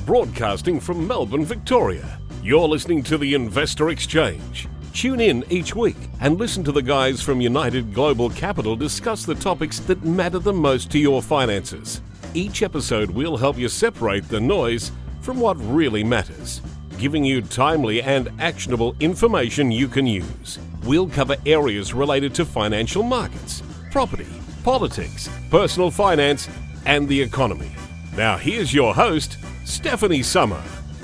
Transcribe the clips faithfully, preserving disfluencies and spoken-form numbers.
broadcasting from Melbourne, Victoria. You're listening to the Investor Exchange. Tune in each week and listen to the guys from United Global Capital discuss the topics that matter the most to your finances. Each episode will help you separate the noise from what really matters, giving you timely and actionable information you can use. We'll cover areas related to financial markets, property, politics, personal finance, and the economy. Now here's your host, Stephanie Summer.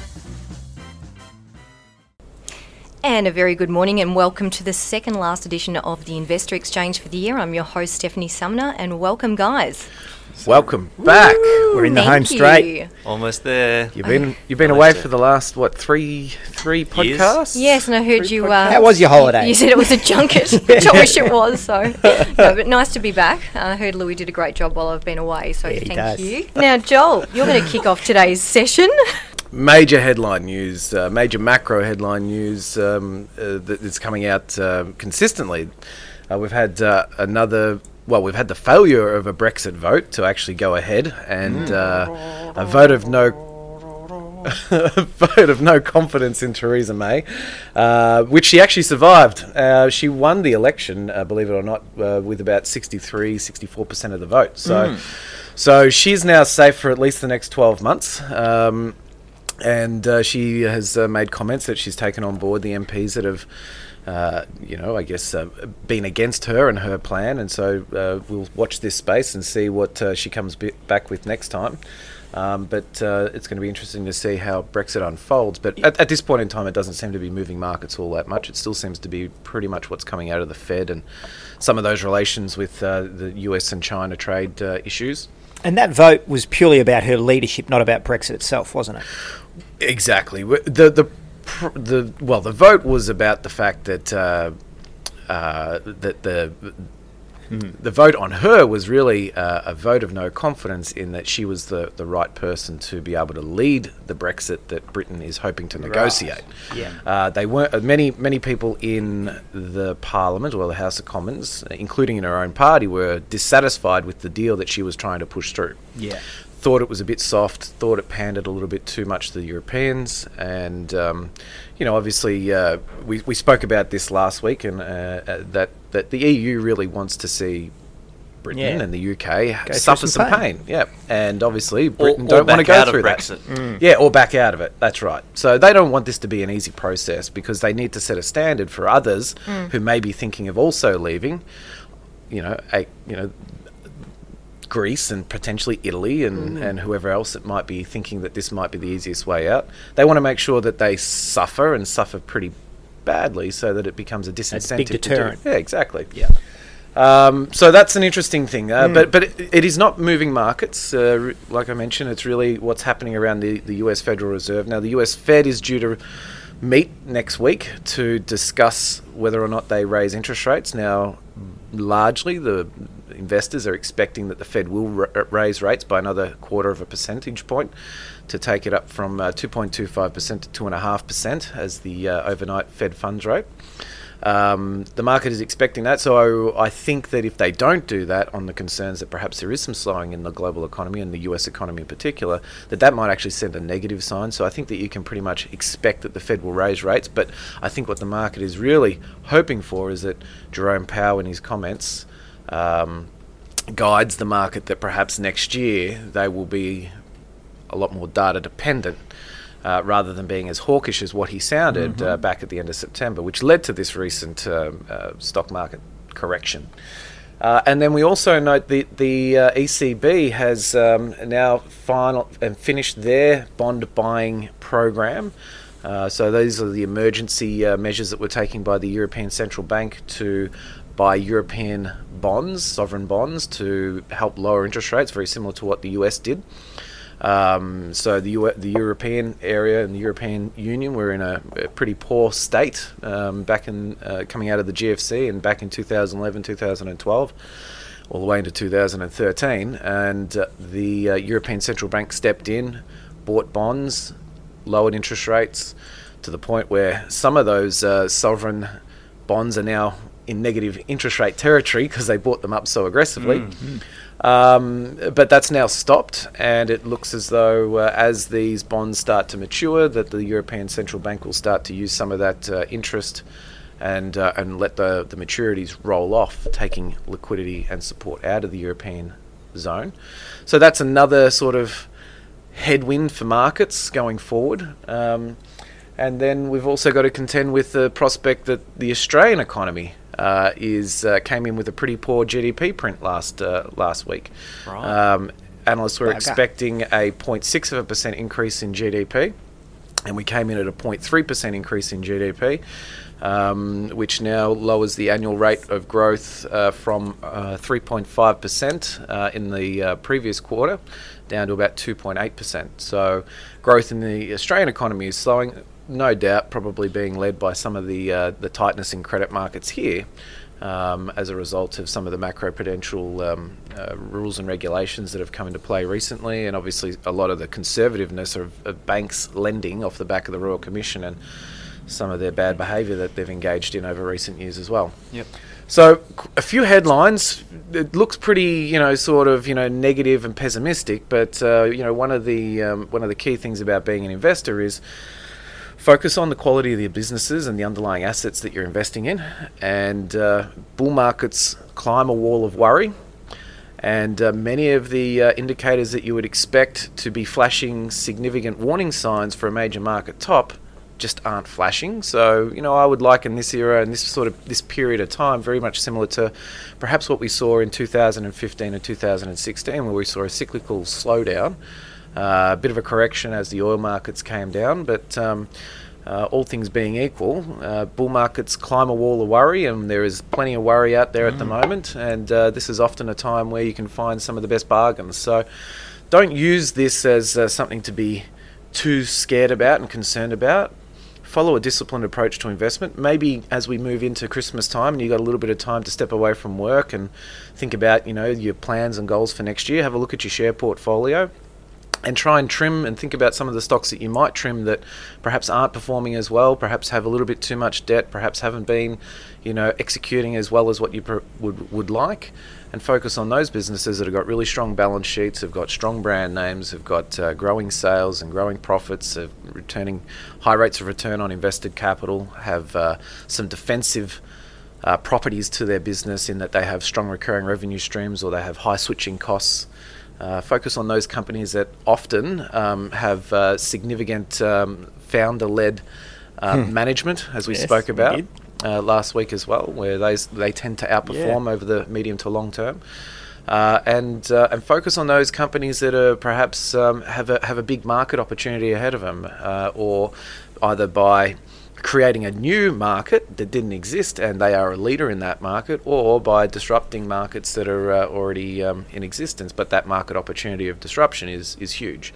And a very good morning and welcome to the second last edition of the Investor Exchange for the year. I'm your host, Stephanie Sumner, and welcome, guys. Welcome back. Woo, We're in the home thank straight. you. Almost there. You've been you've been away for the last what three three podcasts? Yes, and I heard Three you. podcasts? Uh, How was your holiday? You said it was a junket, which I wish it was. So, no, but nice to be back. I heard Louis did a great job while I've been away. So Yeah, he thank does. you. Now, Joel, you're going to kick off today's session. Major headline news, uh, major macro headline news um, uh, that is coming out uh, consistently. Uh, we've had uh, another. Well, we've had the failure of a Brexit vote to actually go ahead, and Mm. uh, a vote of no a vote of no confidence in Theresa May, uh, which she actually survived. Uh, she won the election, uh, believe it or not, uh, with about sixty-three, sixty-four percent of the vote. So, so she's now safe for at least the next twelve months. Um, and uh, she has uh, made comments that she's taken on board the M Ps that have. Uh, you know, I guess uh, been against her and her plan, and so uh, we'll watch this space and see what uh, she comes b- back with next time. Um, but uh, it's going to be interesting to see how Brexit unfolds. But at, at this point in time, it doesn't seem to be moving markets all that much. It still seems to be pretty much what's coming out of the Fed and some of those relations with uh, the U S and China trade uh, issues. And that vote was purely about her leadership, not about Brexit itself, wasn't it? Exactly. The the the well, the vote was about the fact that uh, uh, that the hmm. the vote on her was really uh, a vote of no confidence in that she was the, the right person to be able to lead the Brexit that Britain is hoping to negotiate. Right. Yeah. Uh, they weren't uh, many many people in the Parliament or the House of Commons, including in her own party, were dissatisfied with the deal that she was trying to push through. Yeah. Thought it was a bit soft, thought it pandered a little bit too much to the Europeans, and um, you know, obviously, uh, we we spoke about this last week, and uh, uh, that that the E U really wants to see Britain Yeah. and the U K Go suffer through some some pain. Yeah, and obviously Or, Britain or don't want to back go out through of that. Brexit. Mm. Yeah, or back out of it. That's right. So they don't want this to be an easy process because they need to set a standard for others who may be thinking of also leaving. You know, a, you know. Greece and potentially Italy and, Mm. and whoever else that might be thinking that this might be the easiest way out. They want to make sure that they suffer and suffer pretty badly so that it becomes a disincentive. big to do- deterrent. Yeah, exactly. Yeah. Um, so that's an interesting thing. Uh, Mm. But but it, it is not moving markets. Uh, re- like I mentioned, it's really what's happening around the, the U S Federal Reserve. Now, the U S Fed is due to meet next week to discuss whether or not they raise interest rates. Now, largely the investors are expecting that the Fed will r- raise rates by another quarter of a percentage point to take it up from uh, two point two five percent to two point five percent as the uh, overnight Fed funds rate. Um, the market is expecting that, so I think that if they don't do that, on the concerns that perhaps there is some slowing in the global economy and the U S economy in particular, that that might actually send a negative sign. So I think that you can pretty much expect that the Fed will raise rates, but I think what the market is really hoping for is that Jerome Powell in his comments um, guides the market that perhaps next year they will be a lot more data dependent. Uh, rather than being as hawkish as what he sounded mm-hmm. uh, back at the end of September, which led to this recent um, uh, stock market correction. Uh, and then we also note the, the uh, E C B has um, now final and finished their bond buying program. Uh, so these are the emergency uh, measures that were taken by the European Central Bank to buy European bonds, sovereign bonds, to help lower interest rates, very similar to what the U S did. Um, so the U- the European area and the European Union were in a, a pretty poor state um, back in uh, coming out of the G F C and back in two thousand eleven, two thousand twelve, all the way into two thousand thirteen. And uh, the uh, European Central Bank stepped in, bought bonds, lowered interest rates to the point where some of those uh, sovereign bonds are now in negative interest rate territory because they bought them up so aggressively. Mm-hmm. Um, but that's now stopped, and it looks as though uh, as these bonds start to mature, that the European Central Bank will start to use some of that uh, interest and uh, and let the, the maturities roll off, taking liquidity and support out of the European zone. So that's another sort of headwind for markets going forward. Um, and then we've also got to contend with the prospect that the Australian economy Uh, is uh, came in with a pretty poor G D P print last uh, last week. Right. Um, analysts were Bugger. expecting a zero point six of a percent increase in G D P, and we came in at a zero point three percent increase in G D P, um, which now lowers the annual rate of growth uh, from uh, three point five percent uh, in the uh, previous quarter down to about two point eight percent. So growth in the Australian economy is slowing. No doubt, probably being led by some of the uh, the tightness in credit markets here, um, as a result of some of the macroprudential um, uh, rules and regulations that have come into play recently, and obviously a lot of the conservativeness of, of banks lending off the back of the Royal Commission and some of their bad behaviour that they've engaged in over recent years as well. Yep. So a few headlines. It looks pretty, you know, sort of, you know, negative and pessimistic, but uh, you know, one of the um, one of the key things about being an investor is focus on the quality of the businesses and the underlying assets that you're investing in. And uh, bull markets climb a wall of worry. And uh, many of the uh, indicators that you would expect to be flashing significant warning signs for a major market top just aren't flashing. So, you know, I would liken this era and this sort of this period of time very much similar to perhaps what we saw in two thousand fifteen and two thousand sixteen, where we saw a cyclical slowdown. Uh, a bit of a correction as the oil markets came down, but um, uh, all things being equal, uh, bull markets climb a wall of worry, and there is plenty of worry out there mm. at the moment, and uh, this is often a time where you can find some of the best bargains. So don't use this as uh, something to be too scared about and concerned about. Follow a disciplined approach to investment. Maybe as we move into Christmas time and you've got a little bit of time to step away from work and think about, you know, your plans and goals for next year, have a look at your share portfolio and try and trim and think about some of the stocks that you might trim that perhaps aren't performing as well, perhaps have a little bit too much debt, perhaps haven't been, you know, executing as well as what you pr- would would like, and focus on those businesses that have got really strong balance sheets, have got strong brand names, have got uh, growing sales and growing profits, have returning high rates of return on invested capital, have uh, some defensive uh, properties to their business in that they have strong recurring revenue streams or they have high switching costs. Uh, focus on those companies that often um, have uh, significant um, founder-led uh, hmm. management, as we yes, spoke about we uh, last week as well, where they they tend to outperform yeah. over the medium to long term. Uh, and uh, and focus on those companies that are perhaps um, have a have a big market opportunity ahead of them, uh, or either by creating a new market that didn't exist and they are a leader in that market, or by disrupting markets that are uh, already um, in existence, but that market opportunity of disruption is is huge.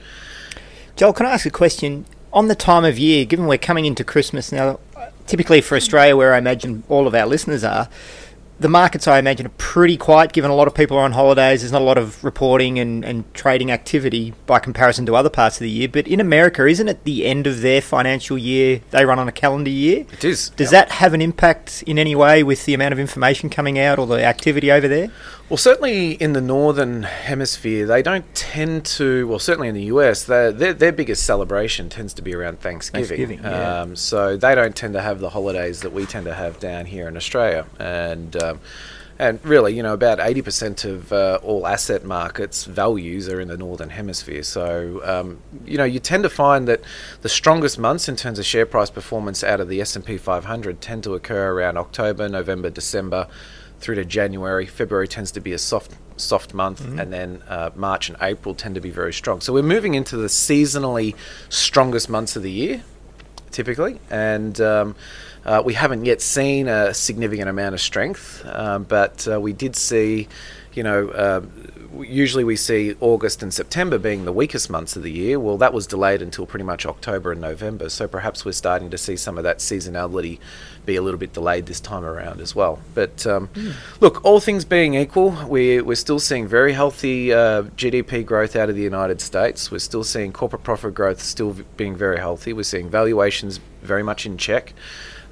Joel, can I ask a question? On the time of year, given we're coming into Christmas now, typically for Australia, where I imagine all of our listeners are, the markets, I imagine, are pretty quiet, given a lot of people are on holidays. There's not a lot of reporting and, and trading activity by comparison to other parts of the year. But in America, isn't it the end of their financial year? They run on a calendar year. It is. Does yep. that have an impact in any way with the amount of information coming out or the activity over there? Well, certainly in the Northern Hemisphere, they don't tend to, well, certainly in the U S, their their biggest celebration tends to be around Thanksgiving. Thanksgiving, yeah. Um, so they don't tend to have the holidays that we tend to have down here in Australia. And um, and really, you know, about eighty percent of uh, all asset markets values are in the Northern Hemisphere. So, um, you know, you tend to find that the strongest months in terms of share price performance out of the S and P five hundred tend to occur around October, November, December, through to January. February tends to be a soft soft month, mm-hmm. and then uh, March and April tend to be very strong. So we're moving into the seasonally strongest months of the year, typically, and um, uh, we haven't yet seen a significant amount of strength, um, but uh, we did see, you know, uh, usually we see August and September being the weakest months of the year. Well, that was delayed until pretty much October and November, so perhaps we're starting to see some of that seasonality be a little bit delayed this time around as well. But um, mm. look, all things being equal, we're, we're still seeing very healthy uh, G D P growth out of the United States. We're still seing corporate profit growth still v- being very healthy. We're seeing valuations very much in check.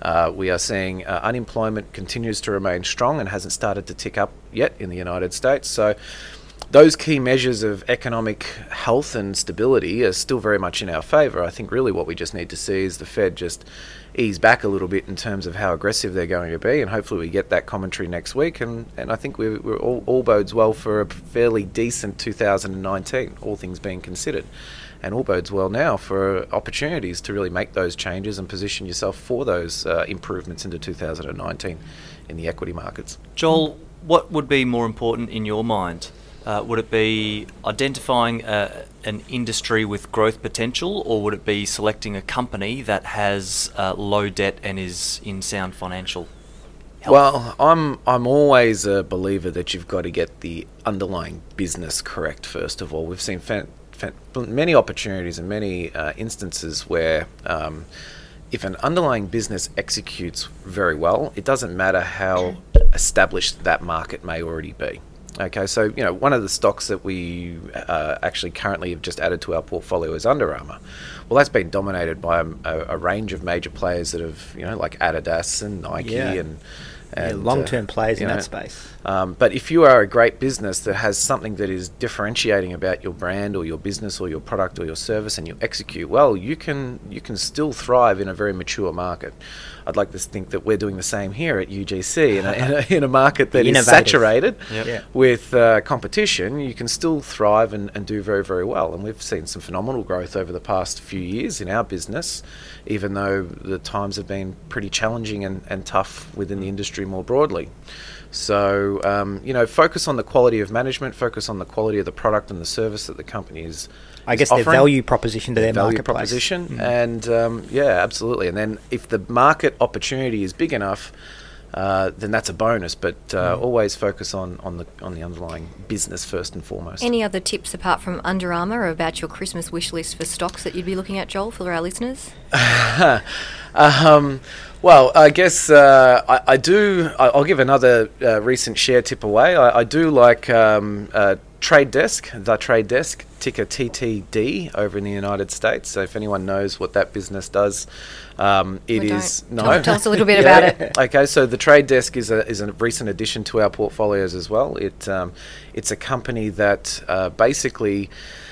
Uh, we are seeing uh, unemployment continues to remain strong and hasn't started to tick up yet in the United States. So those key measures of economic health and stability are still very much in our favour. I think really what we just need to see is the Fed just ease back a little bit in terms of how aggressive they're going to be, and hopefully we get that commentary next week, and, and I think we're, we're all, all bodes well for a fairly decent two thousand nineteen, all things being considered. And all bodes well now for opportunities to really make those changes and position yourself for those uh, improvements into two thousand nineteen in the equity markets. Joel, what would be more important in your mind? Uh, would it be identifying uh, an industry with growth potential, or would it be selecting a company that has uh, low debt and is in sound financial health? Well, I'm I'm always a believer that you've got to get the underlying business correct first of all. We've seen fan, fan, many opportunities and many uh, instances where um, if an underlying business executes very well, it doesn't matter how established that market may already be. Okay, so you know one of the stocks that we uh, actually currently have just added to our portfolio is Under Armour. Well, that's been dominated by a, a range of major players that have, you know, like Adidas and Nike Yeah. and, and yeah, long-term uh, players you in know, that space. Um, but if you are a great business that has something that is differentiating about your brand or your business or your product or your service, and you execute well, you can you can still thrive in a very mature market. I'd like to think that we're doing the same here at U G C in a, in a, in a market that is Innovators. saturated Yep. Yeah. with uh, competition. You can still thrive and, and do very, very well. And we've seen some phenomenal growth over the past few years in our business, even though the times have been pretty challenging and, and tough within the industry more broadly. So, um, you know, focus on the quality of management, focus on the quality of the product and the service that the company is I guess is their offering. value proposition to their value marketplace. proposition, Mm. and um, yeah, absolutely. And then if the market opportunity is big enough, uh, then that's a bonus. But uh, Mm. always focus on, on the on the underlying business first and foremost. Any other tips apart from Under Armour about your Christmas wish list for stocks that you'd be looking at, Joel, for our listeners? um, well, I guess uh, I, I do. I, I'll give another uh, recent share tip away. I, I do like um, uh, Trade Desk, the Trade Desk, ticker T T D over in the United States. So if anyone knows what that business does, um, it We is don't. Tell- tell us a little bit Yeah. about it. Okay, so the Trade Desk is a is a recent addition to our portfolios as well. It um, it's a company that uh, basically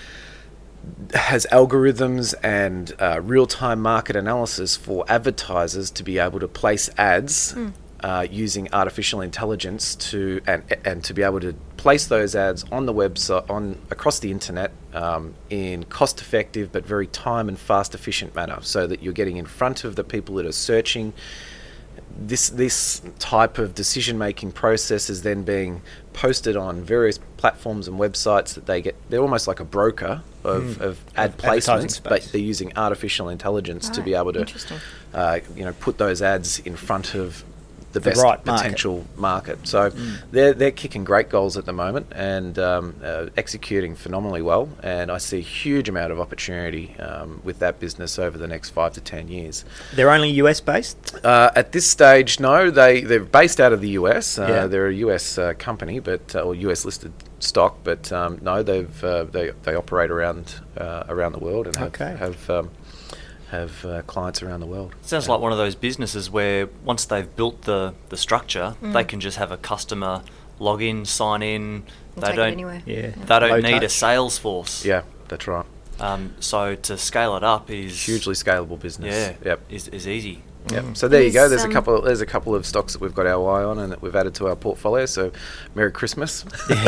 has algorithms and uh, real-time market analysis for advertisers to be able to place ads Mm. uh, using artificial intelligence to and and to be able to place those ads on the website on across the internet um, in cost-effective but very time and fast efficient manner, so that you're getting in front of the people that are searching. This this type of decision-making process is then being posted on various platforms and websites that they get. They're almost like a broker of, Mm. of ad Of advertising placements, but space. they're using artificial intelligence to Right, be able to, interesting. uh, you know, put those ads in front of the, The best right market. potential market. So Mm. they're they're kicking great goals at the moment and um, uh, executing phenomenally well. And I see a huge amount of opportunity um, with that business over the next five to ten years. They're only U S based. Uh, at this stage, no. They they're based out of the U S. Uh, Yeah. They're a U S uh, company, but uh, or U S listed stock. But um, no, they've uh, they they operate around uh, around the world and have Okay. have um, have uh, clients around the world. Sounds Yeah. like one of those businesses where once they've built the, the structure, Mm. they can just have a customer log in, sign in. And They take it don't. anywhere. Yeah. They don't Low need a touch. sales force. Yeah, that's right. Um, so to scale it up is Hugely scalable business. Yeah. Yep. Is is easy. Yep. Mm. So there you Is, go. There's um, a couple. There's a couple of stocks that we've got our eye on and that we've added to our portfolio. So, Merry Christmas.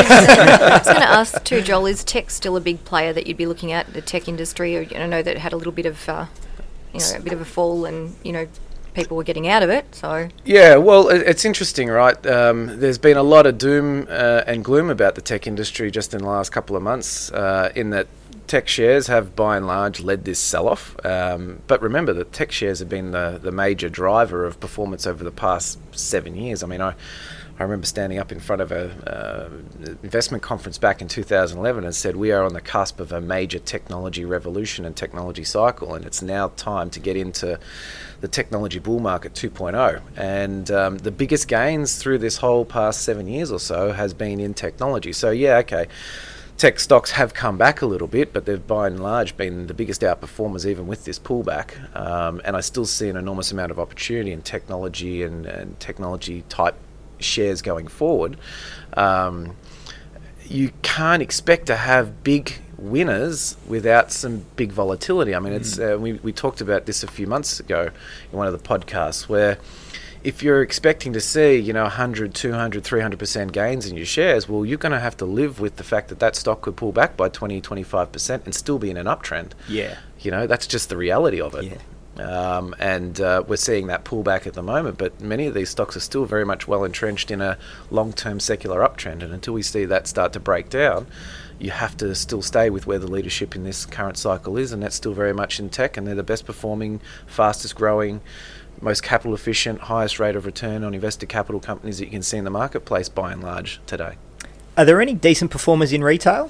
I was going to ask too, Joel, is tech still a big player that you'd be looking at, the tech industry? Or, I know that it had a little bit of, uh, you know, a bit of a fall, and you know, people were getting out of it. So Yeah, well, it, it's interesting, right? Um, there's been a lot of doom uh, and gloom about the tech industry just in the last couple of months, uh, in that tech shares have by and large led this sell-off. Um, but remember that tech shares have been the, the major driver of performance over the past seven years. I mean, I, I remember standing up in front of a uh, investment conference back in two thousand eleven and said, we are on the cusp of a major technology revolution and technology cycle, and it's now time to get into the technology bull market two point oh. And um, the biggest gains through this whole past seven years or so has been in technology. So yeah, okay, tech stocks have come back a little bit, but they've by and large been the biggest outperformers even with this pullback. Um, and I still see an enormous amount of opportunity in technology and, and technology type shares going forward. Um, you can't expect to have big winners without some big volatility. I mean, it's uh, we, we talked about this a few months ago in one of the podcasts, where if you're expecting to see, you know, one hundred, two hundred, three hundred percent gains in your shares, well, you're going to have to live with the fact that that stock could pull back by twenty, twenty-five percent and still be in an uptrend. Yeah. You know, that's just the reality of it. Yeah. Um, and uh, we're seeing that pullback at the moment, but many of these stocks are still very much well entrenched in a long-term secular uptrend. And until we see that start to break down, you have to still stay with where the leadership in this current cycle is, and that's still very much in tech, and they're the best performing, fastest growing, most capital efficient, highest rate of return on invested capital companies that you can see in the marketplace by and large today. Are there any decent performers in retail?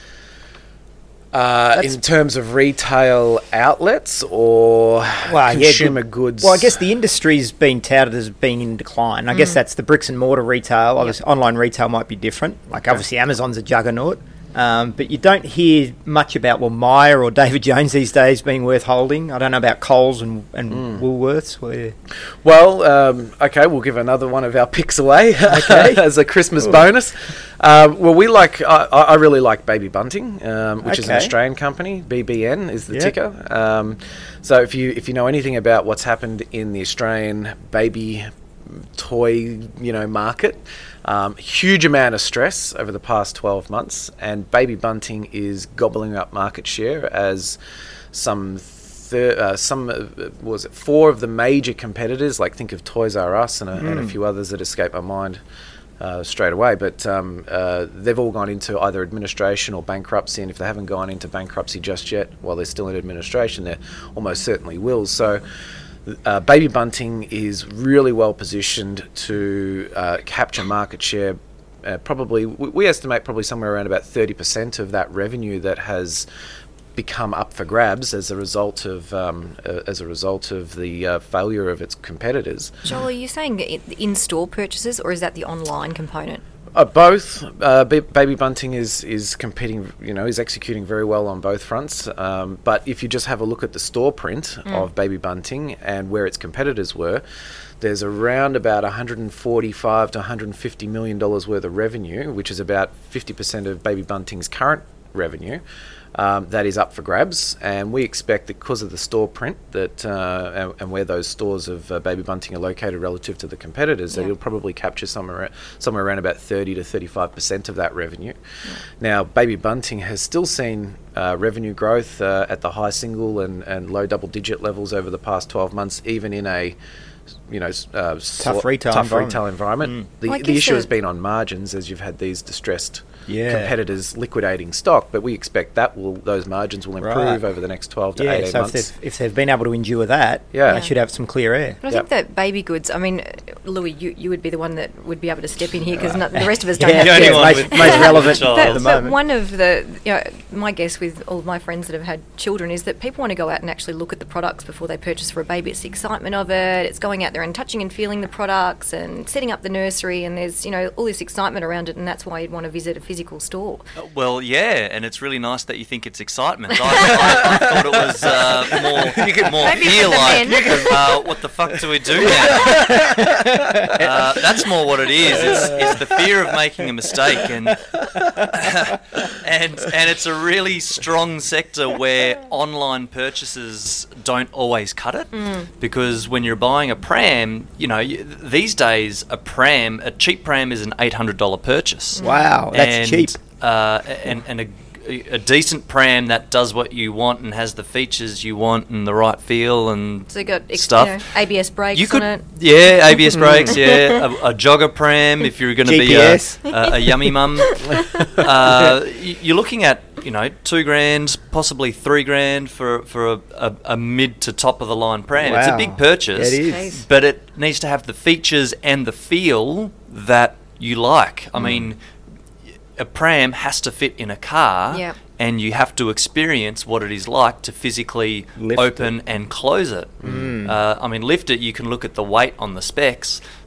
Uh, in terms of retail outlets or well, consumer yeah, good. goods? Well, I guess the industry's been touted as being in decline. I mm. guess that's the bricks and mortar retail. Obviously, yep. Online retail might be different. Like okay. Obviously Amazon's a juggernaut. Um, but you don't hear much about, well, Myer or David Jones these days being worth holding. I don't know about Coles and, and mm. Woolworths. Where... Well, um, okay, we'll give another one of our picks away okay. as a Christmas Ooh. bonus. Um, well, we like, I, I really like Baby Bunting, um, which okay. is an Australian company. B B N is the yep. ticker. Um, so if you if you know anything about what's happened in the Australian baby toy, you know, market, um, huge amount of stress over the past twelve months, and Baby Bunting is gobbling up market share as some thir- uh, some uh, was it four of the major competitors, like think of Toys R Us and a, mm. and a few others that escape my mind uh, straight away, but um, uh, they've all gone into either administration or bankruptcy, and if they haven't gone into bankruptcy just yet, while they're still in administration, they almost certainly will. So Uh, Baby Bunting is really well positioned to uh, capture market share. Uh, probably, we, we estimate probably somewhere around about thirty percent of that revenue that has become up for grabs as a result of um, uh, as a result of the uh, failure of its competitors. Joel, are you saying in-store purchases, or is that the online component? Uh, both. Uh, B- Baby Bunting is, is competing, you know, is executing very well on both fronts. Um, but if you just have a look at the store print mm. of Baby Bunting and where its competitors were, there's around about one hundred forty-five to one hundred fifty million dollars worth of revenue, which is about fifty percent of Baby Bunting's current revenue. Um, that is up for grabs, and we expect that because of the store print that uh, and, and where those stores of uh, Baby Bunting are located relative to the competitors, yeah. that it'll probably capture somewhere somewhere around about thirty to thirty-five percent of that revenue. Yeah. Now, Baby Bunting has still seen uh, revenue growth uh, at the high single and, and low double digit levels over the past twelve months, even in a you know uh, tough sl- retail tough environment. retail environment. Mm. The, well, the issue so has been on margins as you've had these distressed Yeah. competitors liquidating stock, but we expect that will those margins will improve right. over the next twelve to yeah, eighteen so months. If they've, if they've been able to endure that, yeah. they should have some clear air. But I yep. think that baby goods, I mean, Louis, you, you would be the one that would be able to step in here because the rest of us don't yeah, have yeah, to. most, most relevant but, at the but moment. one of the, you know, my guess with all of my friends that have had children is that people want to go out and actually look at the products before they purchase for a baby. It's the excitement of it. It's going out there and touching and feeling the products and setting up the nursery, and there's, you know, all this excitement around it, and that's why you'd want to visit a physical store. Uh, well, yeah, and it's really nice that you think it's excitement. I, I, I thought it was uh, more, more fear-like. Uh, what the fuck do we do now? uh, that's more what it is. It's, it's the fear of making a mistake, and and and it's a really strong sector where online purchases don't always cut it, mm. because when you're buying a pram, you know, you, these days a pram, a cheap pram is an eight hundred dollars purchase. Wow, that's and, cheap. Uh, and and a a decent pram that does what you want and has the features you want and the right feel and so you got ex- stuff. You know, A B S brakes you could, on it. Yeah, A B S brakes, yeah. A, a jogger pram if you're going to be a, a, a yummy mum. Uh, you're looking at, you know, two grand, possibly three grand for for a, a, a mid to top of the line pram. Wow. It's a big purchase, it is. But it needs to have the features and the feel that you like. I mm. mean, a pram has to fit in a car, yep. and you have to experience what it is like to physically lift open it. and close it. Mm. Uh, I mean, lift it, you can look at the weight on the specs,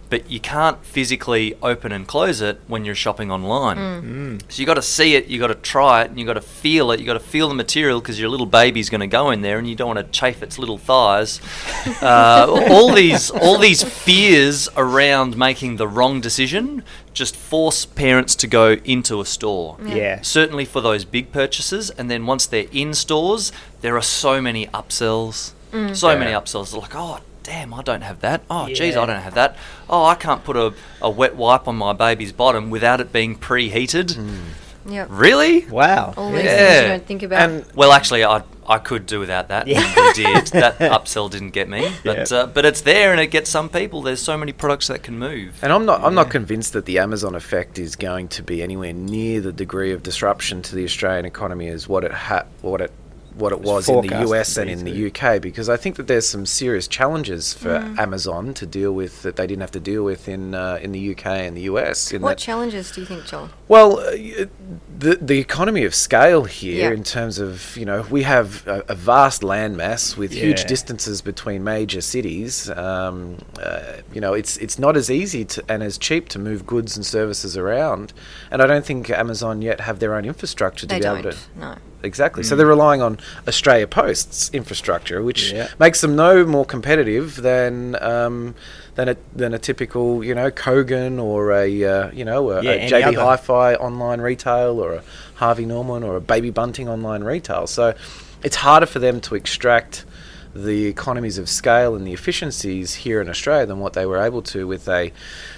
but you can't physically open and close it when you're shopping online. Mm. So you got to see it, you got to try it, and you got to feel it. You got to feel the material because your little baby's going to go in there, and you don't want to chafe its little thighs. Uh, all these, all these fears around making the wrong decision just force parents to go into a store. Yeah. yeah. Certainly for those big purchases, and then once they're in stores, there are so many upsells. Mm. So yeah. many upsells. They're like, oh, damn, I don't have that. Oh, yeah. geez, I don't have that. Oh, I can't put a, a wet wipe on my baby's bottom without it being preheated. Mm. Yep. Really? Wow. All these yeah. things you don't think about. And well, actually, I I could do without that. Yeah. And we did. That upsell didn't get me, but yeah. uh, but it's there and it gets some people. There's so many products that can move. And I'm not I'm yeah. not convinced that the Amazon effect is going to be anywhere near the degree of disruption to the Australian economy as what it ha- what it what it was in the U S and in the U K, because I think that there's some serious challenges for mm. Amazon to deal with that they didn't have to deal with in uh, in the U K and the U S. In what that challenges do you think, Joel? Well, uh, the the economy of scale here, yeah. in terms of, you know, we have a, a vast landmass with yeah. huge distances between major cities. Um, uh, you know, it's it's not as easy to, and as cheap to move goods and services around. And I don't think Amazon yet have their own infrastructure to they be don't. able to. No. Exactly. Mm. So they're relying on Australia Post's infrastructure, which yeah. makes them no more competitive than um, than a than a typical, you know, Kogan or a uh, you know a, yeah, a J B other. Hi-Fi online retail or a Harvey Norman or a Baby Bunting online retail. So it's harder for them to extract the economies of scale and the efficiencies here in Australia than what they were able to with a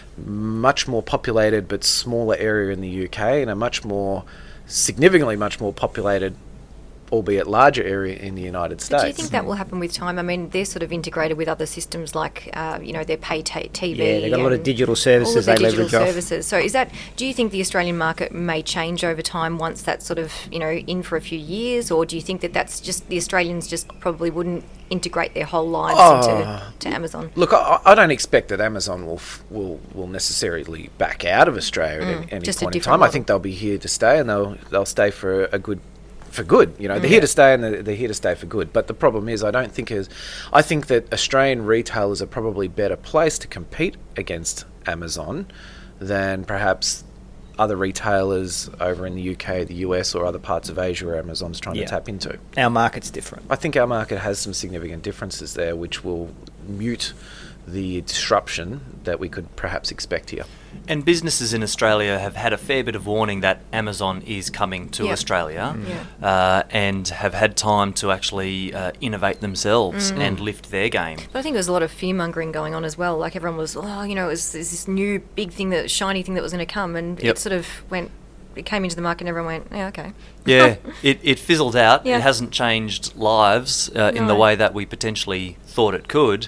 much more populated but smaller area in the U K and a much more significantly much more populated, albeit larger area in the United States. But do you think that will happen with time? I mean, they're sort of integrated with other systems like, uh, you know, their pay t- T V. Yeah, they've got a lot of digital services all of they their digital leverage services. So is that, do you think the Australian market may change over time once that's sort of, you know, in for a few years? Or do you think that that's just, the Australians just probably wouldn't integrate their whole lives oh, into to Amazon? Look, I, I don't expect that Amazon will f- will will necessarily back out of Australia Mm, at any, any just a point in different time. I model. think they'll be here to stay, and they'll they'll stay for a good for good. You know, they're Mm. here to stay, and they're, they're here to stay for good. But the problem is, I don't think is, I think that Australian retailers are probably better placed to compete against Amazon than perhaps other retailers over in the U K, the U S, or other parts of Asia where Amazon's trying Yeah. to tap into. Our market's different. I think our market has some significant differences there, which will mute the disruption that we could perhaps expect here. And businesses in Australia have had a fair bit of warning that Amazon is coming to Yeah. Australia, Mm. Yeah. uh, and have had time to actually uh, innovate themselves Mm. and lift their game. But I think there was a lot of fear mongering going on as well. Like everyone was, oh, you know, it was, there's this new big thing, that shiny thing that was going to come, and Yep. it sort of went, it came into the market and everyone went, yeah, okay. Yeah, it, it fizzled out. Yeah. It hasn't changed lives uh, in the No. way that we potentially thought it could.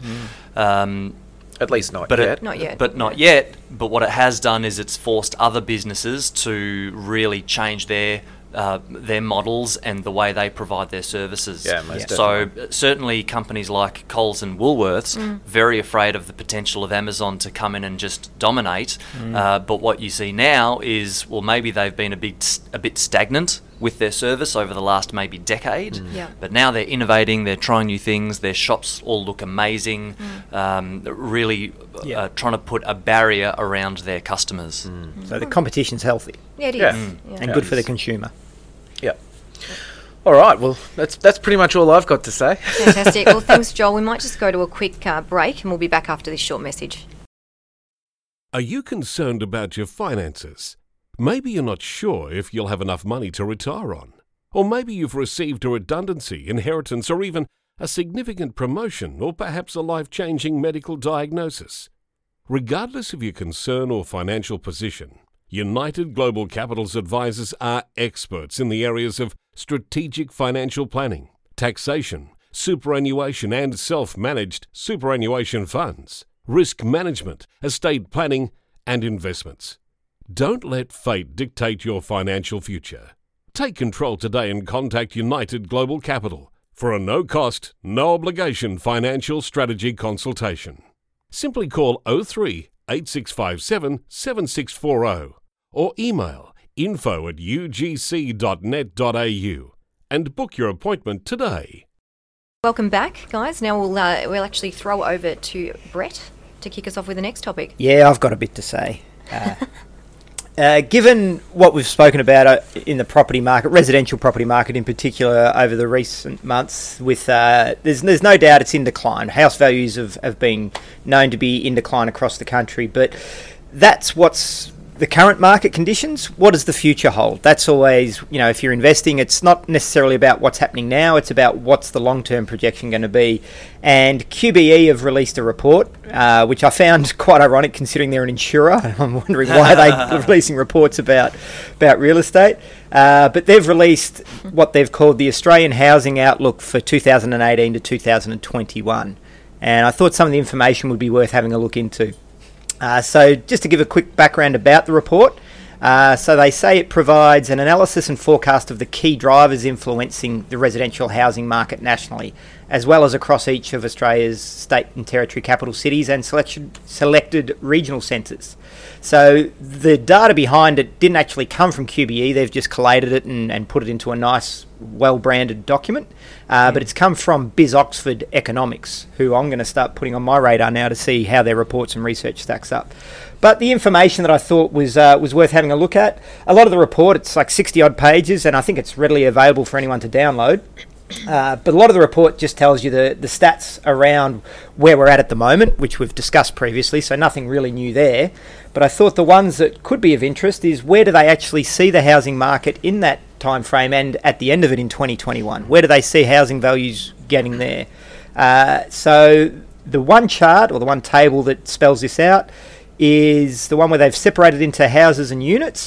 Um, At least not But yet. it, Not yet. But not yet. But what it has done is it's forced other businesses to really change their uh, their models and the way they provide their services. Yeah, most So definitely. uh, certainly companies like Coles and Woolworths Mm. very afraid of the potential of Amazon to come in and just dominate. Uh, but what you see now is, well, maybe they've been a bit a bit stagnant with their service over the last maybe decade. Yeah. But now they're innovating, they're trying new things, their shops all look amazing, um, really Yeah. uh, trying to put a barrier around their customers. So the competition's healthy Yeah, it is. Yeah. Yeah. and Yeah. good for the consumer. Yeah. All right. Well, that's that's pretty much all I've got to say. Fantastic. Well, thanks, Joel. We might just go to a quick uh, break and we'll be back after this short message. Are you concerned about your finances? Maybe you're not sure if you'll have enough money to retire on. Or maybe you've received a redundancy, inheritance, or even a significant promotion, or perhaps a life-changing medical diagnosis. Regardless of your concern or financial position, United Global Capital's advisors are experts in the areas of strategic financial planning, taxation, superannuation and self-managed superannuation funds, risk management, estate planning, and investments. Don't let fate dictate your financial future. Take control today and contact United Global Capital for a no-cost, no-obligation financial strategy consultation. Simply call oh three, eight six five seven, seven six four oh or email info at u g c dot net dot a u and book your appointment today. Welcome back, guys. Now we'll uh, we'll actually throw over to Brett to kick us off with the next topic. Yeah, I've got a bit to say. Uh, uh, given what we've spoken about uh, in the property market, residential property market in particular, over the recent months, with uh, there's there's no doubt it's in decline. House values have, have been known to be in decline across the country, but that's what's the current market conditions. What does the future hold? That's always, you know, if you're investing, it's not necessarily about what's happening now, it's about what's the long-term projection going to be. And Q B E have released a report, uh, which I found quite ironic considering they're an insurer. I'm wondering why they're releasing reports about, about real estate. Uh, but they've released what they've called the Australian Housing Outlook for two thousand eighteen to two thousand twenty-one. And I thought some of the information would be worth having a look into. Uh, so just to give a quick background about the report, uh, so they say it provides an analysis and forecast of the key drivers influencing the residential housing market nationally, as well as across each of Australia's state and territory capital cities and selection, selected regional centres. So the data behind it didn't actually come from Q B E, they've just collated it and, and put it into a nice, well-branded document, uh, mm. but it's come from Biz Oxford Economics, who I'm going to start putting on my radar now to see how their reports and research stacks up. But the information that I thought was uh, was worth having a look at, a lot of the report, it's like sixty odd pages, and I think it's readily available for anyone to download. Uh, but a lot of the report just tells you the, the stats around where we're at at the moment, which we've discussed previously, so nothing really new there. But I thought the ones that could be of interest is where do they actually see the housing market in that time frame and at the end of it in twenty twenty-one? Where do they see housing values getting there? Uh, so the one chart or the one table that spells this out is the one where they've separated into houses and units,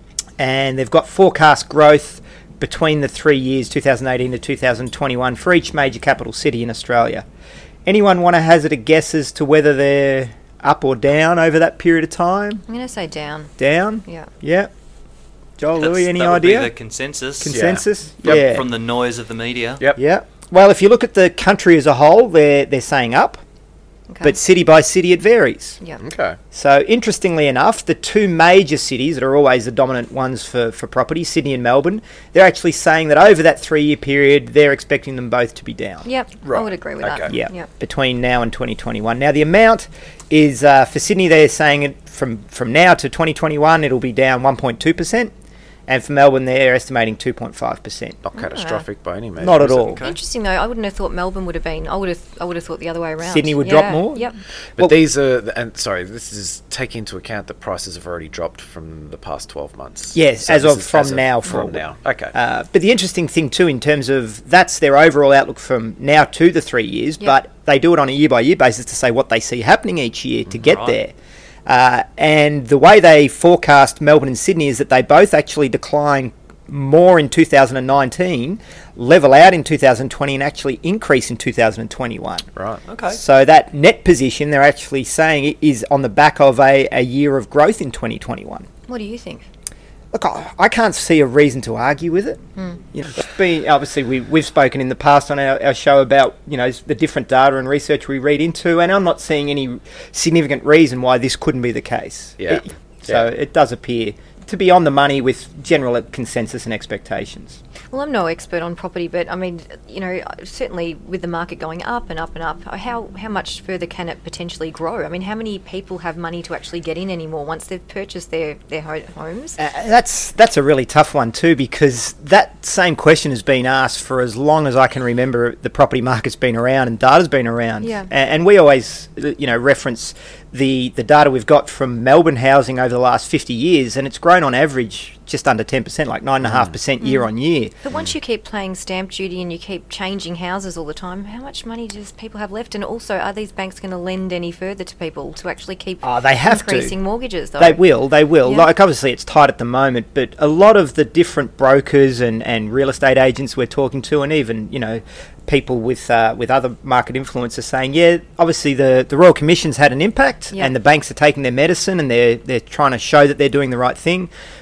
and they've got forecast growth between the three years, two thousand eighteen to two thousand twenty-one, for each major capital city in Australia. Anyone want to hazard a guess as to whether they're up or down over that period of time? I'm going to say down. Down? Yeah. Yeah. Joel, That's, Louis, any that would idea? Be the consensus. Consensus? Yeah. Yeah. From the noise of the media. Yep. Yeah. Well, if you look at the country as a whole, they're they're saying up, Okay. but city by city it varies. Yeah. Okay. So interestingly enough, the two major cities that are always the dominant ones for, for property, Sydney and Melbourne, they're actually saying that over that three-year period, they're expecting them both to be down. Yep. Right. I would agree with Okay. that. Yeah, Yep. between now and twenty twenty-one. Now the amount is, uh, for Sydney, they're saying it from, from now to twenty twenty-one, it'll be down one point two percent. And for Melbourne, they're estimating two point five percent. Not catastrophic by any means. Not at is it? all. Okay. Interesting though. I wouldn't have thought Melbourne would have been. I would have. I would have thought the other way around. Sydney would Yeah. drop more? Yep. But Well- these are, and sorry, this is taking into account that prices have already dropped from the past twelve months. Yes, So as this of is from as of now from forward. now. Okay. Uh, but the interesting thing too, in terms of that's their overall outlook from now to the three years, Yep. but they do it on a year by year basis to say what they see happening each year to get Right. there. Uh, and the way they forecast Melbourne and Sydney is that they both actually decline more in two thousand nineteen, level out in two thousand twenty, and actually increase in two thousand twenty-one. Right. Okay. So that net position, they're actually saying it is on the back of a, a year of growth in twenty twenty-one. What do you think? Look, I, I can't see a reason to argue with it. You know, being, obviously, we, we've spoken in the past on our, our show about, you know, the different data and research we read into, and I'm not seeing any significant reason why this couldn't be the case. Yeah. It- so Yeah. it does appear to be on the money with general consensus and expectations. Well, I'm no expert on property, but I mean, you know, certainly with the market going up and up and up, how how much further can it potentially grow? I mean, how many people have money to actually get in anymore once they've purchased their their ho- homes? Uh, that's that's a really tough one too, because that same question has been asked for as long as I can remember. The property market's been around and data's been around. Yeah. A- and we always, you know, reference the the data we've got from Melbourne housing over the last fifty years, and it's grown on average just under ten percent, like nine point five percent year on year. But once you keep paying stamp duty and you keep changing houses all the time, how much money does people have left? And also, are these banks going to lend any further to people to actually keep Oh, they have to. increasing mortgages? Though They will, they will. Yeah. Like, obviously, it's tight at the moment, but a lot of the different brokers and, and real estate agents we're talking to, and even, you know, people with uh, with other market influence are saying, yeah, obviously the, the Royal Commission's had an impact, Yeah. and the banks are taking their medicine and they're they're trying to show that they're doing the right thing.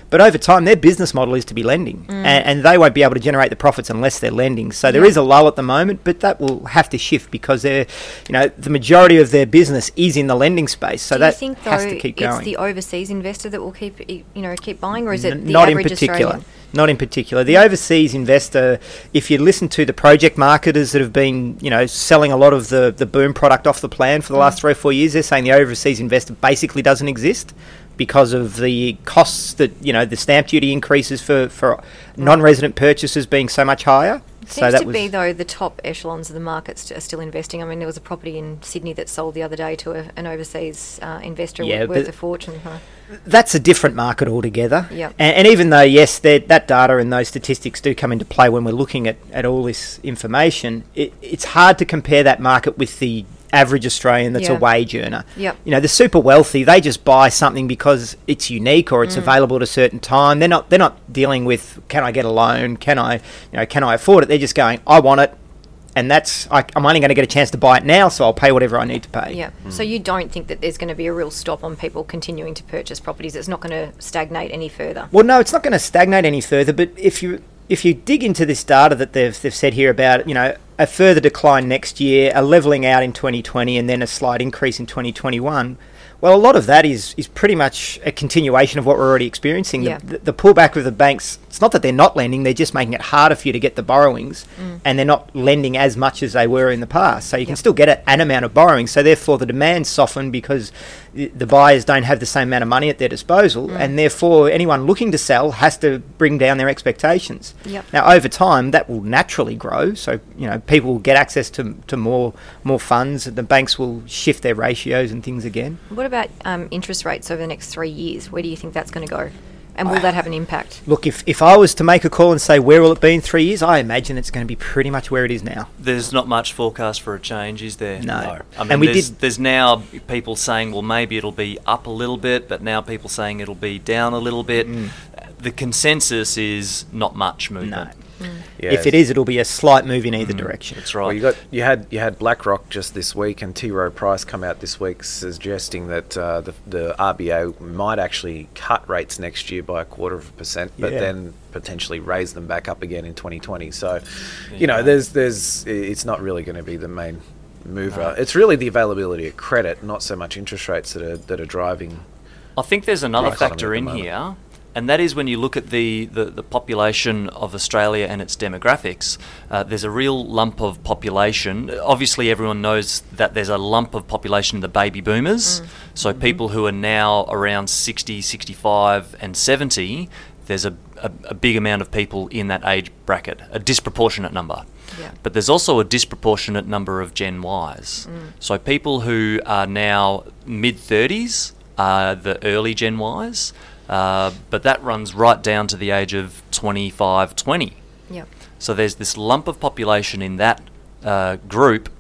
But over time, their business model is to be lending, Mm. and, and they won't be able to generate the profits unless they're lending. So there Yeah. is a lull at the moment, but that will have to shift because they're, you know, the majority of their business is in the lending space. So Do that you think though has to keep it's going. the overseas investor that will keep you know keep buying, or is it N- the not in average particular. Australian? Not in particular. The overseas investor, if you listen to the project marketers that have been, you know, selling a lot of the, the boom product off the plan for the Mm. last three or four years, they're saying the overseas investor basically doesn't exist because of the costs that, you know, the stamp duty increases for, for non-resident purchases being so much higher. It So seems that to was be, though, the top echelons of the markets are still investing. I mean, there was a property in Sydney that sold the other day to a, an overseas uh, investor Yeah, worth but- a fortune. Huh? that's a different market altogether. Yep. And, and even though, yes, that that data and those statistics do come into play when we're looking at, at all this information, it, it's hard to compare that market with the average Australian that's Yeah. a wage earner. Yep. You know, the super wealthy, they just buy something because it's unique or it's Mm. available at a certain time. They're not they're not dealing with, can I get a loan? Can I, you know, can I afford it? They're just going, I want it. And that's, I, I'm only going to get a chance to buy it now, so I'll pay whatever I need to pay. Yeah. So you don't think that there's going to be a real stop on people continuing to purchase properties? It's not going to stagnate any further? Well, no, it's not going to stagnate any further. But if you if you dig into this data that they've they've said here about, you know, a further decline next year, a leveling out in twenty twenty, and then a slight increase in twenty twenty-one. Well, a lot of that is is pretty much a continuation of what we're already experiencing. Yeah. The, the, the pullback of the banks, it's not that they're not lending, they're just making it harder for you to get the borrowings, Mm. and they're not lending as much as they were in the past. So you can Yeah. still get a, an amount of borrowing. So therefore the demand softened because the, the buyers don't have the same amount of money at their disposal, Mm. and therefore anyone looking to sell has to bring down their expectations. Yep. Now, over time, that will naturally grow. So, you know, people will get access to, to more more funds. The banks will shift their ratios and things again. What about um, interest rates over the next three years? Where do you think that's going to go? And will that have an impact? Look, if, if I was to make a call and say where will it be in three years, I imagine it's going to be pretty much where it is now. There's not much forecast for a change, is there? No. I mean, And we there's, did- there's now people saying, well, maybe it'll be up a little bit, but now people saying it'll be down a little bit. Mm. The consensus is not much movement. Yeah, If it is, it'll be a slight move in either direction. That's right. Well, you got you had you had BlackRock just this week, and T. Rowe Price come out this week suggesting that uh, the the R B A might actually cut rates next year by a quarter of a percent, but Yeah. then potentially raise them back up again in twenty twenty. So, Yeah. you know, there's there's it's not really going to be the main mover. It's really the availability of credit, not so much interest rates that are that are driving. I think there's another The economy factor at in the moment. here, and that is when you look at the, the, the population of Australia and its demographics, uh, there's a real lump of population. Obviously, everyone knows that there's a lump of population in the baby boomers. So people who are now around sixty, sixty-five and seventy, there's a, a, a big amount of people in that age bracket, a disproportionate number. Yeah. But there's also a disproportionate number of Gen Ys. So people who are now mid-thirties are the early Gen Ys, uh, but that runs right down to the age of twenty-five, twenty. Yeah. So there's this lump of population in that uh, group,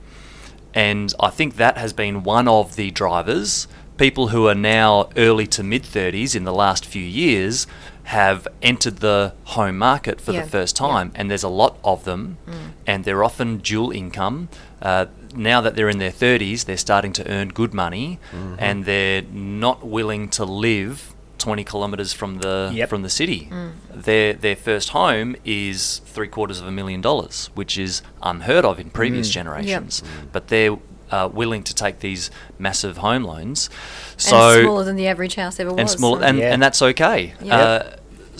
and I think that has been one of the drivers. People who are now early to mid-thirties in the last few years have entered the home market for Yeah, the first yeah. time, and there's a lot of them, and they're often dual income. Uh, now that they're in their thirties, they're starting to earn good money, and they're not willing to live twenty kilometres from the Yep. from the city. Their their first home is three quarters of a million dollars, which is unheard of in previous generations. But they're uh, willing to take these massive home loans. So and smaller than the average house ever was. and small, so- and, Yeah. and that's okay. Yeah. Uh,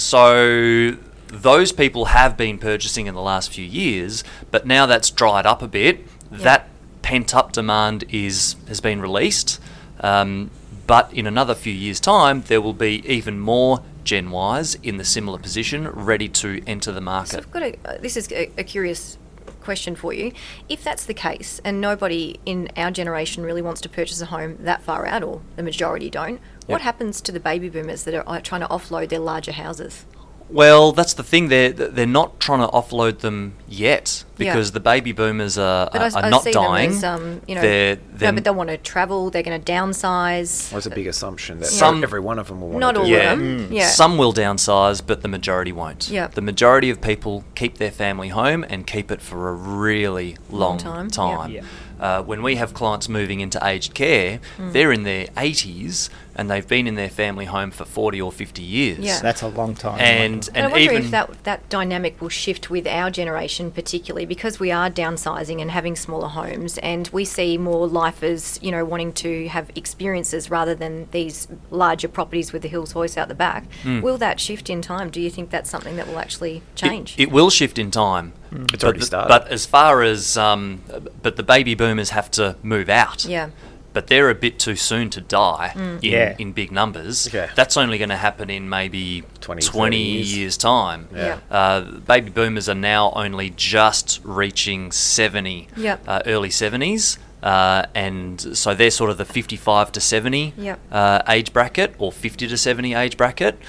so those people have been purchasing in the last few years, but now that's dried up a bit. That pent up demand is has been released, um, but in another few years' time, there will be even more Gen Ys in the similar position, ready to enter the So market. I've got a, uh, this is a, a curious question for you. If that's the case, and nobody in our generation really wants to purchase a home that far out, or the majority don't, what happens to the baby boomers that are uh, trying to offload their larger houses? Well, that's the thing. They're they're not trying to offload them yet Yeah. because the baby boomers are, But are, I, are I not see dying. them as, um, you know, they're, no, they're but they'll want to travel. They're going to downsize. Well, it's a big assumption that Some- every one of them will want Not to all do of that. them. Yeah. Some will downsize, but the majority won't. Yeah. The majority of people keep their family home and keep it for a really long, time, time. yeah. Uh, when we have clients moving into aged care, Mm. they're in their eighties and they've been in their family home for forty or fifty years. Yeah. That's a long time. And And I and wonder even if that, that dynamic will shift with our generation, particularly because we are downsizing and having smaller homes, and we see more lifers, you know, wanting to have experiences rather than these larger properties with the Hills Hoist out the back. Mm. Will that shift in time? Do you think that's something that will actually change? It, it will shift in time. It's But already the- started. But as far as um, but the baby boomers have to move out. Yeah. But they're a bit too soon to die in, Yeah. in big numbers. Okay. That's only going to happen in maybe twenty, twenty thirty years. years' time. Yeah. Uh, baby boomers are now only just reaching seventy, Yep. uh, early seventies. Uh, and so they're sort of the fifty-five to seventy Yep. uh, age bracket, or fifty to seventy age bracket.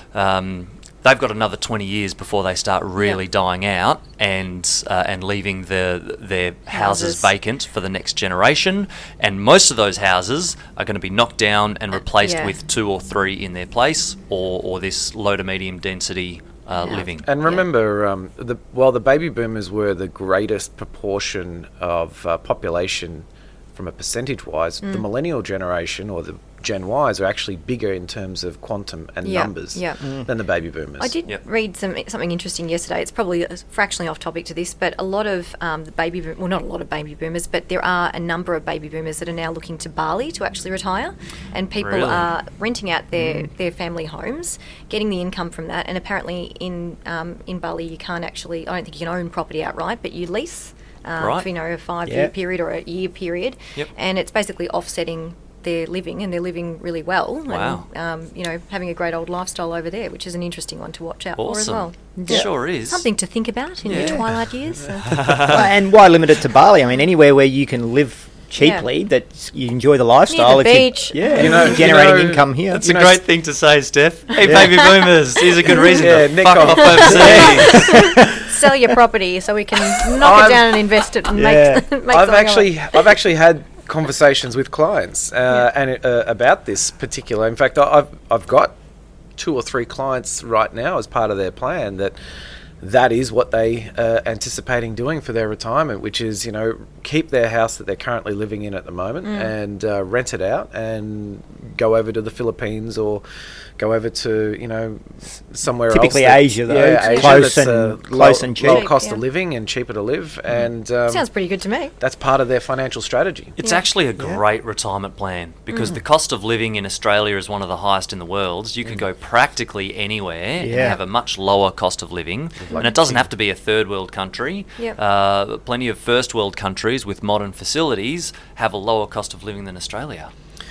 Um, they've got another twenty years before they start really Yep. dying out and uh, and leaving the, their houses, Houses. vacant for the next generation. And most of those houses are going to be knocked down and replaced yeah. with two or three in their place, or, or this low to medium density uh, Yeah. living. And Yeah. remember, um, the, while the baby boomers were the greatest proportion of uh, population from a percentage-wise, Mm. the millennial generation, or the Gen Ys, are actually bigger in terms of quantum and Yeah, numbers yeah. than the baby boomers. I did Yep. read some something interesting yesterday. It's probably a- fractionally off topic to this, but a lot of um, the baby boom, well, not a lot of baby boomers, but there are a number of baby boomers that are now looking to Bali to actually retire, and people Really? are renting out their, their family homes, getting the income from that. And apparently in um, in Bali, you can't actually. I don't think you can own property outright, but you lease. Um, Right. For, you know, a five-year Yeah. period or a year period, Yep. and it's basically offsetting their living, and they're living really well. Wow. And, um, you know, having a great old lifestyle over there, which is an interesting one to watch out for as Awesome. well. Sure is. Something to think about in your Yeah. twilight years. So. Well, and why limit it to Bali? I mean, anywhere where you can live cheaply, that you enjoy the lifestyle. the if you- beach. yeah, You know- you're generating you know, income here. That's You a know, great thing to say, Steph. Hey, baby boomers, here's a good reason Yeah, to Nick fuck off. off overseas. Sell your property so we can knock I'm- it down and invest it and Yeah. make, make I've something actually, of I've actually had conversations with clients uh, and uh, about this particular. In fact, I- I've I've got two or three clients right now as part of their plan that that is what they are anticipating doing for their retirement, which is, you know, keep their house that they're currently living in at the moment and uh, rent it out and go over to the Philippines or go over to, you know, somewhere Typically else. that- Asia, though, yeah, it's Asia close that's, and- uh, close low- and cheap. lower cost Yeah. of living and cheaper to live, and um, Sounds pretty good to me. that's part of their financial strategy. It's Yeah. actually a great retirement plan because the cost of living in Australia is one of the highest in the world. You can go practically anywhere and Yeah. have a much lower cost of living. And it doesn't have to be a third world country. Yep. Uh, plenty of first world countries with modern facilities have a lower cost of living than Australia.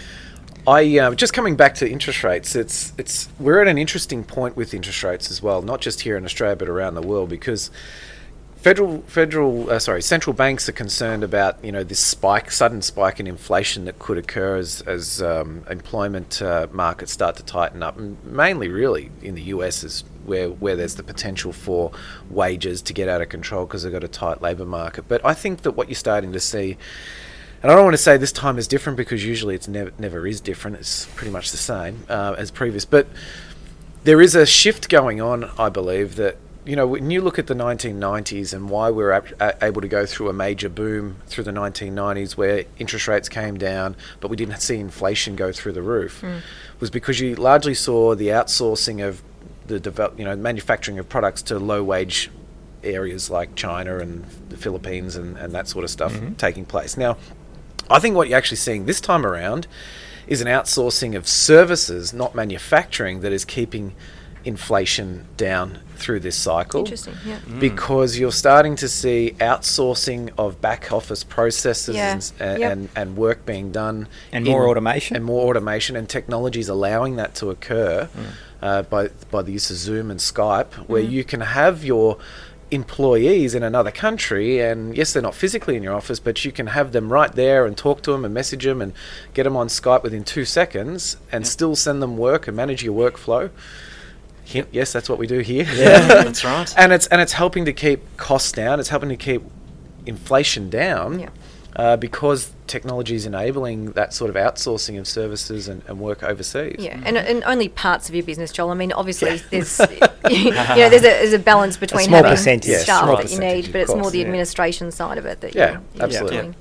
I uh, just coming back to interest rates. It's it's we're at an interesting point with interest rates as well, not just here in Australia but around the world, because federal federal uh, sorry central banks are concerned about, you know, this spike, sudden spike in inflation that could occur as as um, employment uh, markets start to tighten up, and mainly really in the U S is where where there's the potential for wages to get out of control because they've got a tight labour market. But I think that what you're starting to see. And I don't want to say this time is different because usually it's never never is different. It's pretty much the same uh, as previous. But there is a shift going on, I believe, that, you know, when you look at the nineteen nineties and why we were ab- a- able to go through a major boom through the nineteen nineties where interest rates came down, but we didn't see inflation go through the roof, was because you largely saw the outsourcing of the develop, you know, manufacturing of products to low wage areas like China and the Philippines and, and that sort of stuff taking place. Now, I think what you're actually seeing this time around is an outsourcing of services, not manufacturing, that is keeping inflation down through this cycle. Interesting, yeah. Because you're starting to see outsourcing of back office processes Yeah. and, and, Yep. and, and work being done. And more automation. And more automation, and technologies allowing that to occur uh, by, by the use of Zoom and Skype, where you can have your employees in another country, and yes, they're not physically in your office, but you can have them right there and talk to them and message them and get them on Skype within two seconds and still send them work and manage your workflow. Hint, yes, that's what we do here. Yeah, that's right. And it's and it's helping to keep costs down. It's helping to keep inflation down. Yeah. Uh, because technology is enabling that sort of outsourcing of services and, and work overseas. Yeah, and, and only parts of your business, Joel. I mean, obviously, there's you know there's a, there's a balance between small having percentage. Yes, staff small that you percentage, need, of but it's more course, the yeah. administration side of it that Yeah, you're, you're absolutely. doing.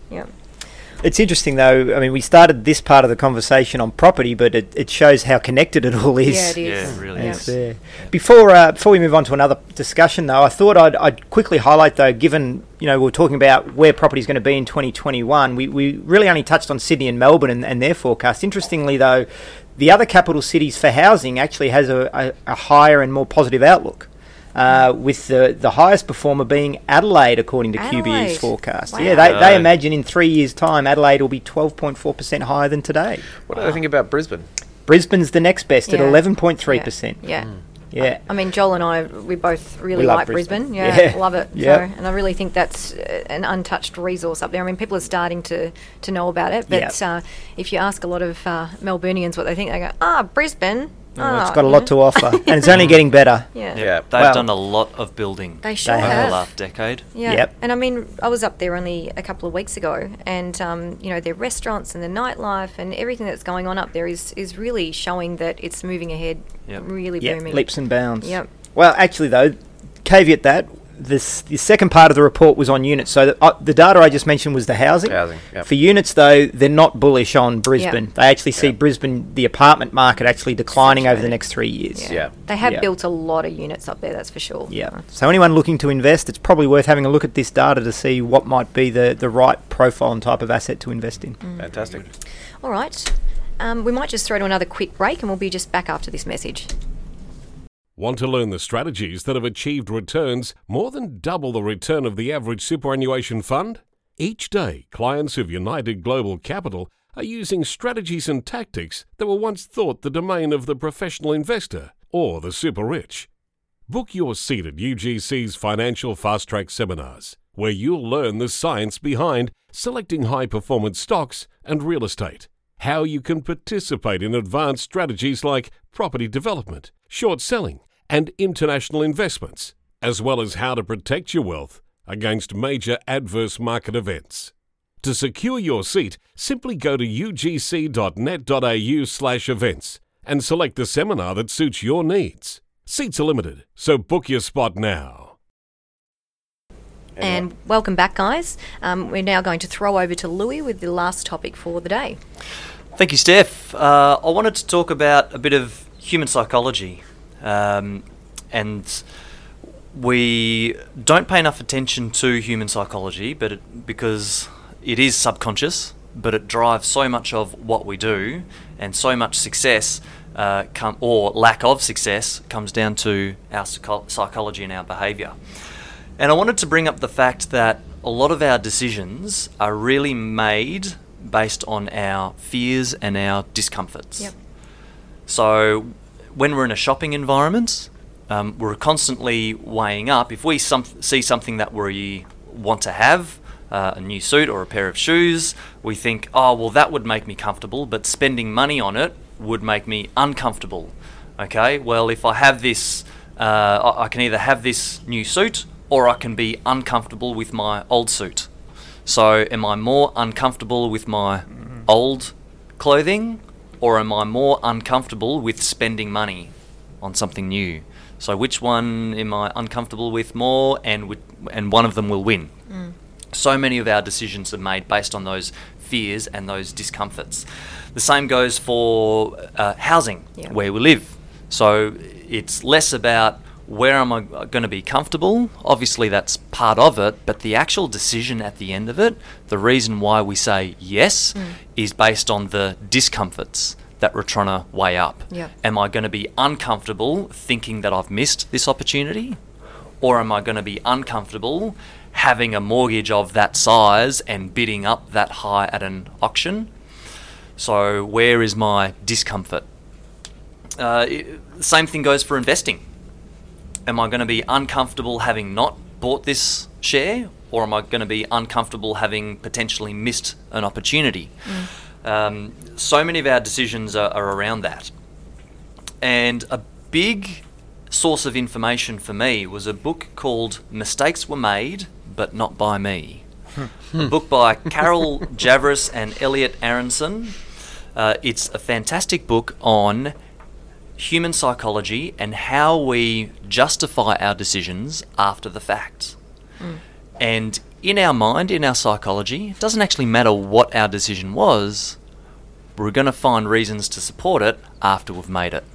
Yeah. It's interesting, though. I mean, we started this part of the conversation on property, but it, it shows how connected it all is. Yeah, it is. Yeah, it really Yeah. is. It's there. Before uh, before we move on to another discussion, though, I thought I'd, I'd quickly highlight, though, given you know we we're talking about where property is going to be in twenty twenty-one, we, we really only touched on Sydney and Melbourne and, and their forecast. Interestingly, though, the other capital cities for housing actually has a, a, a higher and more positive outlook. Uh, with the, the highest performer being Adelaide, according to Q B E's Adelaide. forecast. Wow. Yeah, they, they Right. imagine in three years' time, Adelaide will be twelve point four percent higher than today. What do I think about Brisbane? Brisbane's the next best at Yeah. eleven point three percent. Yeah. yeah. Yeah. I mean, Joel and I, we both really We love like Brisbane. Brisbane. Yeah, Yeah. love it. Yeah. So, and I really think that's uh, an untouched resource up there. I mean, people are starting to, to know about it, but Yeah. uh, if you ask a lot of uh, Melburnians what they think, they go, ah, Brisbane. Oh, it's ah," got a you lot know? to offer, and it's only getting better. Yeah. Yeah. They've Well- done a lot of building They sure They over have. the last decade. Yeah. Yep. And I mean, I was up there only a couple of weeks ago, and um, you know, their restaurants and the nightlife and everything that's going on up there is is really showing that it's moving ahead, Yep. really Yeah, booming. leaps and bounds. Yep. Well, actually, though, caveat that this the second part of the report was on units. So the, uh, the data I just mentioned was the housing. Housing, yep. For units, though, they're not bullish on Brisbane. Yeah. They actually see Yeah. Brisbane, the apartment market, actually declining over the next three years. Yeah. Yeah. They have Yeah. built a lot of units up there, that's for sure. Yeah. So anyone looking to invest, it's probably worth having a look at this data to see what might be the, the right profile and type of asset to invest in. Fantastic. All right. Um, we might just throw to another quick break, and we'll be just back after this message. Want to learn the strategies that have achieved returns more than double the return of the average superannuation fund? Each day, clients of United Global Capital are using strategies and tactics that were once thought the domain of the professional investor or the super rich. Book your seat at U G C's Financial Fast Track seminars, where you'll learn the science behind selecting high-performance stocks and real estate, how you can participate in advanced strategies like property development, short selling, and international investments, as well as how to protect your wealth against major adverse market events. To secure your seat, simply go to ugc.net.au slash events and select the seminar that suits your needs. Seats are limited, so book your spot now. And welcome back, guys. Um, we're now going to throw over to Louis with the last topic for the day. Thank you, Steph. Uh, I wanted to talk about a bit of human psychology. Um, and we don't pay enough attention to human psychology, but it, because it is subconscious, but it drives so much of what we do, and so much success uh, come, or lack of success comes down to our psycho- psychology and our behaviour. And I wanted to bring up the fact that a lot of our decisions are really made based on our fears and our discomforts. Yep. So when we're in a shopping environment, um, we're constantly weighing up. If we some, see something that we want to have, uh, a new suit or a pair of shoes, we think, oh, well, that would make me comfortable, but spending money on it would make me uncomfortable. Okay, well, if I have this, uh, I I can either have this new suit or I can be uncomfortable with my old suit. So am I more uncomfortable with my mm-hmm. old clothing, or am I more uncomfortable with spending money on something new? So which one am I uncomfortable with more, and wi- and one of them will win? Mm. So many of our decisions are made based on those fears and those discomforts. The same goes for uh, housing, Yeah. where we live. So it's less about where am I going to be comfortable? Obviously that's part of it, but the actual decision at the end of it, the reason why we say yes, Mm. is based on the discomforts that we're trying to weigh up. Yep. Am I going to be uncomfortable thinking that I've missed this opportunity? Or am I going to be uncomfortable having a mortgage of that size and bidding up that high at an auction? So where is my discomfort? Uh, it, the same thing goes for investing. Am I going to be uncomfortable having not bought this share, or am I going to be uncomfortable having potentially missed an opportunity? Mm. Um, so many of our decisions are, are around that. And a big source of information for me was a book called Mistakes Were Made, But Not By Me. A book by Carol Javris and Elliot Aronson. Uh, it's a fantastic book on human psychology and how we justify our decisions after the fact. Mm. And in our mind, in our psychology, it doesn't actually matter what our decision was. We're going to find reasons to support it after we've made it.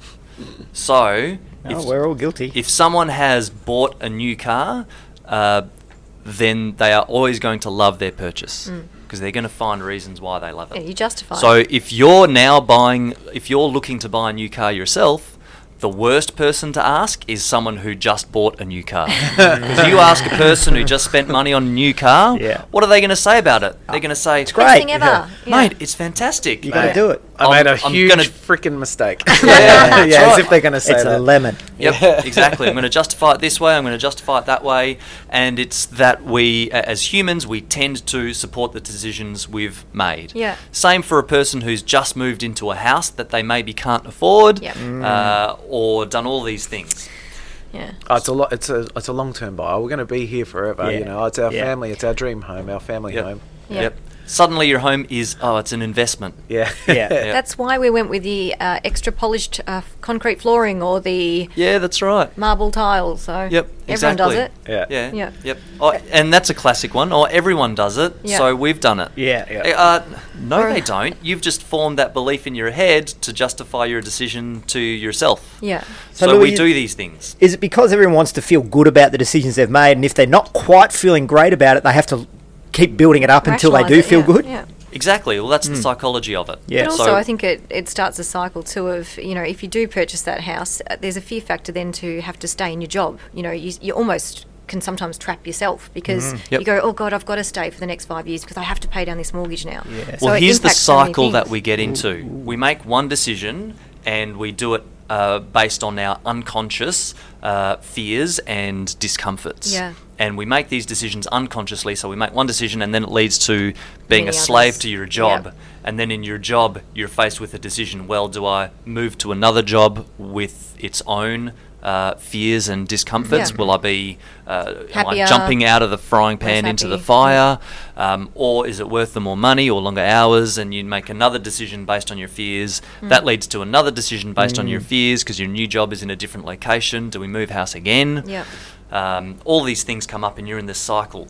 So, Oh, if, we're all guilty. if someone has bought a new car, uh, then they are always going to love their purchase because they're going to find reasons why they love it. Yeah, you justify So it. if you're now buying, if you're looking to buy a new car yourself, the worst person to ask is someone who just bought a new car. Because you ask a person who just spent money on a new car, Yeah. what are they going to say about it? They're going to say, It's great. Best thing ever. Yeah. Yeah. mate, it's fantastic. You got to Mate. do it. I made a I'm- I'm huge gonna- freaking mistake. Yeah, yeah, that's as right. if they're going to say It's that. a lemon. Yep, exactly. I'm going to justify it this way, I'm going to justify it that way. And it's that we, a- as humans, we tend to support the decisions we've made. Yeah. Same for a person who's just moved into a house that they maybe can't afford, Yep. uh, or done all these things. Yeah. Oh, it's a lot. It's a it's a long term buy. We're going to be here forever. Yeah. You know, it's our Yeah. family. It's our dream home. Our family Yep. home. Yeah. Yep. Suddenly your home is, oh, it's an investment. Yeah. Yeah. That's why we went with the uh, extra polished uh, concrete flooring or the Yeah, that's right. marble tile. So Yep, everyone does exactly. it. Yeah. Yeah. Yeah. Yep. Oh, and that's a classic one. Or everyone does it, Yeah. so we've done it. Yeah. Yeah. Uh, no, Or- they don't. You've just formed that belief in your head to justify your decision to yourself. Yeah. So, So we Louis- do these things. Is it because everyone wants to feel good about the decisions they've made, and if they're not quite feeling great about it, they have to keep building it up until they Rationalise do it, feel yeah, good? Yeah. Exactly. Well, that's the psychology of it. Yeah. But also, So- I think it, it starts a cycle too of, you know, if you do purchase that house, uh, there's a fear factor then to have to stay in your job. You know, you, you almost can sometimes trap yourself because Yep. you go, oh God, I've got to stay for the next five years because I have to pay down this mortgage now. Yeah. So Well, it here's the impacts so many cycle that things. we get into. We make one decision and we do it uh, based on our unconscious uh, fears and discomforts. Yeah. And we make these decisions unconsciously. So we make one decision and then it leads to being Many a slave others. to your job. Yep. And then in your job, you're faced with a decision. Well, do I move to another job with its own uh, fears and discomforts? Yeah. Will I be uh, am I Happier, jumping out of the frying less pan into the happy. fire? Um, or is it worth the more money or longer hours? And you make another decision based on your fears. Mm. That leads to another decision based on your fears because your new job is in a different location. Do we move house again? Yep. Um, all these things come up and you're in this cycle.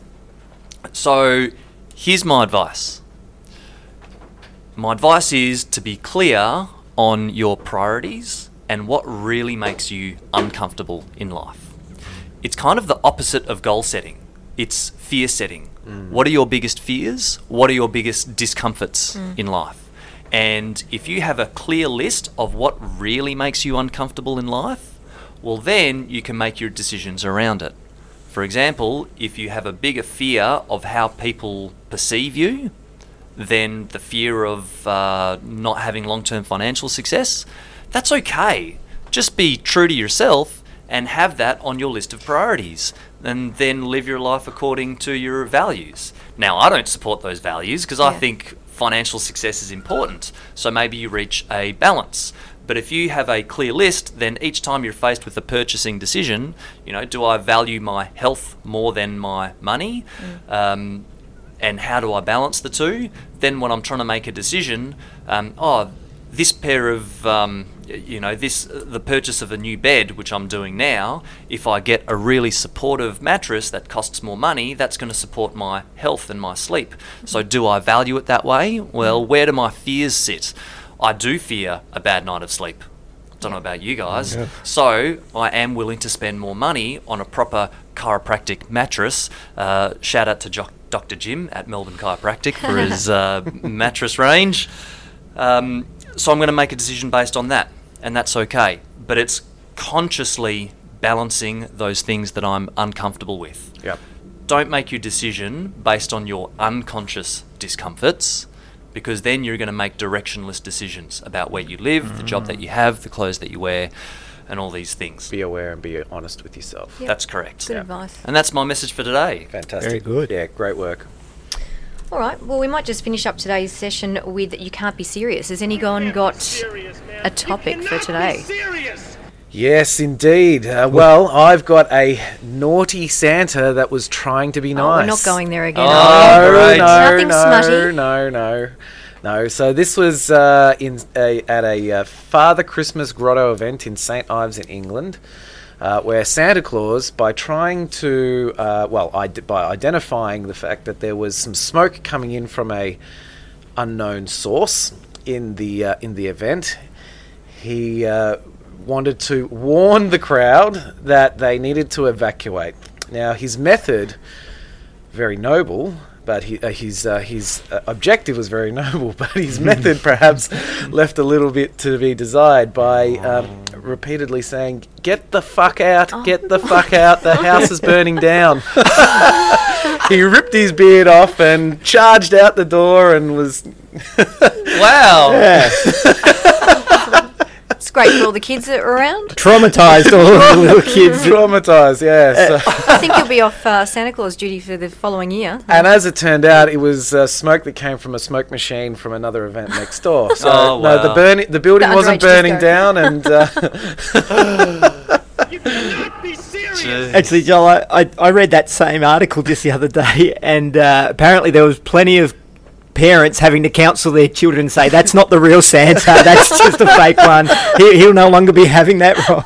So here's my advice. My advice is to be clear on your priorities and what really makes you uncomfortable in life. It's kind of the opposite of goal setting. It's fear setting. What are your biggest fears? What are your biggest discomforts in life? And if you have a clear list of what really makes you uncomfortable in life, well then you can make your decisions around it. For example, if you have a bigger fear of how people perceive you, then the fear of uh, not having long-term financial success, that's okay. Just be true to yourself and have that on your list of priorities and then live your life according to your values. Now, I don't support those values because I Yeah. think financial success is important. So maybe you reach a balance. But if you have a clear list, then each time you're faced with a purchasing decision, you know, do I value my health more than my money? Um, and how do I balance the two? Then when I'm trying to make a decision, um, oh, this pair of, um, y- you know, this the purchase of a new bed, which I'm doing now, if I get a really supportive mattress that costs more money, that's going to support my health and my sleep. So do I value it that way? Well, where do my fears sit? I do fear a bad night of sleep. Don't know about you guys. So I am willing to spend more money on a proper chiropractic mattress. Uh, shout out to jo- Doctor Jim at Melbourne Chiropractic for his uh, mattress range. Um, so I'm going to make a decision based on that, and that's okay. But it's consciously balancing those things that I'm uncomfortable with. Yep. Don't make your decision based on your unconscious discomforts, because then you're going to make directionless decisions about where you live, the job that you have, the clothes that you wear, and all these things. Be aware and be honest with yourself. Yep. That's correct. Good Yeah. advice. And that's my message for today. Fantastic. Very good. Yeah, great work. All right. Well, we might just finish up today's session with "You Can't Be Serious." Has anyone got a topic for today? Yes, indeed. Uh, well, I've got a naughty Santa that was trying to be Oh, nice. we're not going there again. Oh, are we? No, great. no, Nothing no, smutty. no, no, no. So this was uh, in a, at a uh, Father Christmas Grotto event in Saint Ives in England. uh, where Santa Claus, by trying to, uh, well, id- by identifying the fact that there was some smoke coming in from a unknown source in the uh, in the event, he uh, wanted to warn the crowd that they needed to evacuate. Now, his method, very noble, but he, uh, his uh, his uh, objective was very noble, but his method perhaps left a little bit to be desired by um, repeatedly saying, "Get the fuck out, Oh. get the fuck out, the house is burning down." He ripped his beard off and charged out the door and was... Wow. Yeah. It's great for all the kids that are around. Traumatised all of the little kids. Traumatised, yeah. So. I think you'll be off uh, Santa Claus duty for the following year. And as it turned out, it was uh, smoke that came from a smoke machine from another event next door. So Oh, no, the wow. burning, the building The wasn't underage burning disco. down, and uh, You cannot be serious. Jeez. Actually, Joel, I, I, I read that same article just the other day, and uh, apparently there was plenty of parents having to counsel their children and say, that's not the real Santa, that's just a fake one. He, he'll no longer be having that role.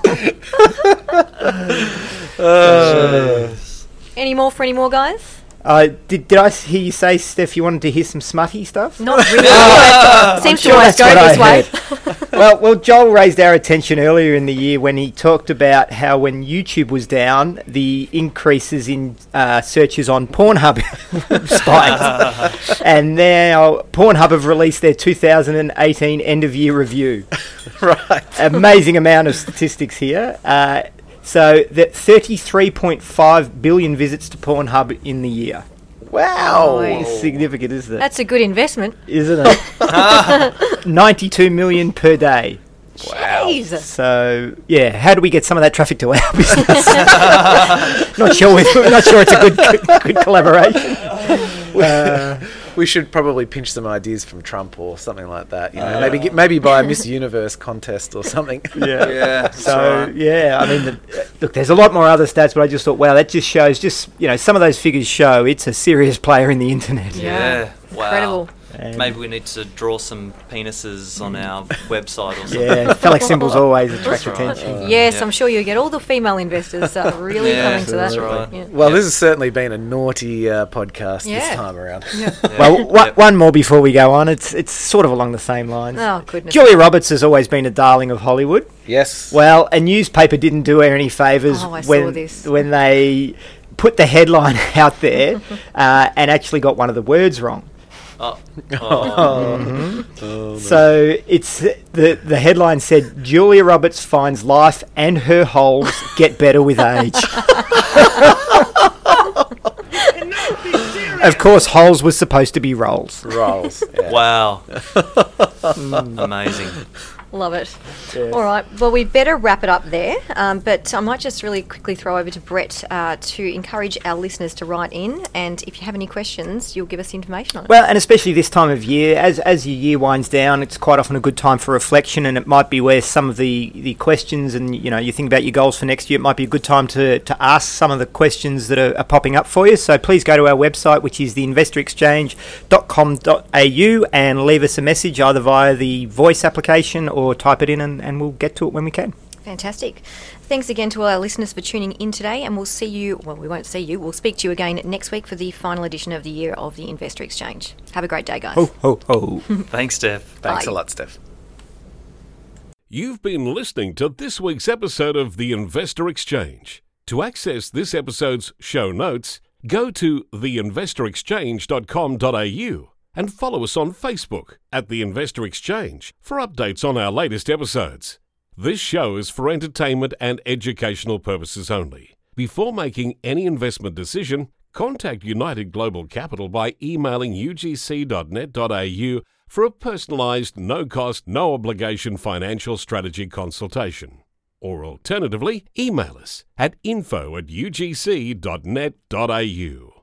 uh, Any more for any more, guys? Uh, did, did I hear you say, Steph, you wanted to hear some smutty stuff? Not really. but Seems to sure always that's go what this I way. heard. well, well, Joel raised our attention earlier in the year when he talked about how when YouTube was down, the increases in uh, searches on Pornhub spiked. And now Pornhub have released their two thousand eighteen end-of-year review. right. Amazing amount of statistics here. Uh, so, that thirty-three point five billion visits to Pornhub in the year. Wow. Nice. It's significant, isn't it? That's a good investment. Isn't it? ninety-two million per day. Jeez. So yeah, how do we get some of that traffic to our business? not sure. We're not sure it's a good good, good collaboration. Uh, We should probably pinch some ideas from Trump or something like that. You know, maybe get, maybe buy a Miss Universe contest or something. yeah. Yeah. So yeah, I mean, the, look, there's a lot more other stats, but I just thought, wow, that just shows, just you know, some of those figures show it's a serious player in the internet. Yeah. Wow. Incredible. And Maybe we need to draw some penises on our website or something. yeah, phallic symbols always attract That's right. attention. Yes, Yeah. I'm sure you get all the female investors uh, really Yeah, coming to that. that's right. Yeah. Well, Yep. this has certainly been a naughty uh, podcast Yeah. this time around. Yeah. Well, one, Yep. one more before we go on. It's it's sort of along the same lines. Oh, goodness. Julia Roberts has always been a darling of Hollywood. Yes. Well, a newspaper didn't do her any favours Oh, I saw when this. when they put the headline out there uh, and actually got one of the words wrong. Oh. Oh. Oh, So it's the the headline said Julia Roberts finds life and her holes get better with age. Cannot be serious. Of course, holes was supposed to be rolls. Rolls. Yeah. Wow. Amazing. Love it. All right. Well, we better wrap it up there. Um, but I might just really quickly throw over to Brett uh, to encourage our listeners to write in. And if you have any questions, you'll give us information on it. Well, and especially this time of year, as as your year winds down, it's quite often a good time for reflection, and it might be where some of the, the questions and, you know, you think about your goals for next year, it might be a good time to, to ask some of the questions that are, are popping up for you. So please go to our website, which is the investor exchange dot com dot a u, and leave us a message either via the voice application or type it in, and, and we'll get to it when we can. Fantastic. Thanks again to all our listeners for tuning in today, and we'll see you, well, we won't see you, we'll speak to you again next week for the final edition of the year of the Investor Exchange. Have a great day, guys. Ho, ho, ho. Thanks, Steph. Thanks Bye. a lot, Steph. You've been listening to this week's episode of The Investor Exchange. To access this episode's show notes, go to the investor exchange dot com dot a u and follow us on Facebook at The Investor Exchange for updates on our latest episodes. This show is for entertainment and educational purposes only. Before making any investment decision, contact United Global Capital by emailing u g c dot net dot a u for a personalised, no-cost, no-obligation financial strategy consultation. Or alternatively, email us at info at u g c dot net dot a u.